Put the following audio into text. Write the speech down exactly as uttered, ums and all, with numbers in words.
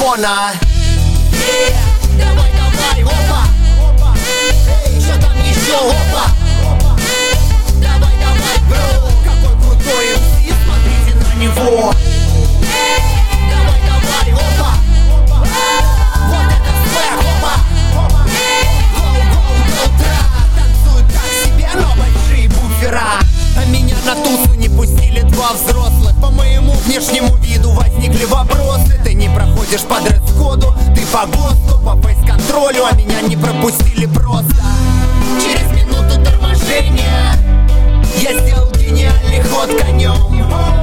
микрофона. Yeah, давай, давай, опа, опа. Эй, что там еще, опа, опа. Давай, давай, бро, какой крутой эм си, смотрите на него. Давай, давай, опа, опа. Вот это свэг, опа, опа. Гоу, гоу, до утра, танцуют так себе, но большие буфера. А меня на тусу не пустили два взрослых. По моему внешнему виду возникли вопросы. Ты не проходишь по дресс-коду, ты по ГОСТу, по фейс-контролю, а меня не пропустили просто. Через минуту торможения я сделал гениальный ход конем.